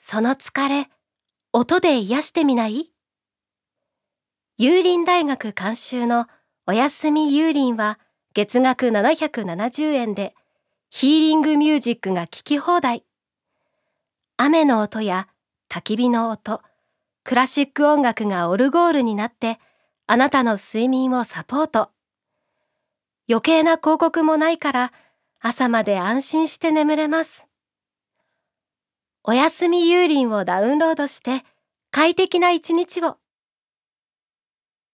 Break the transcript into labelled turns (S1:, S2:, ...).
S1: その疲れ、音で癒してみない？有林大学監修のおやすみ有林は月額770円でヒーリングミュージックが聴き放題。雨の音や焚き火の音、クラシック音楽がオルゴールになってあなたの睡眠をサポート。余計な広告もないから朝まで安心して眠れます。おやすみ有林をダウンロードして快適な一日を。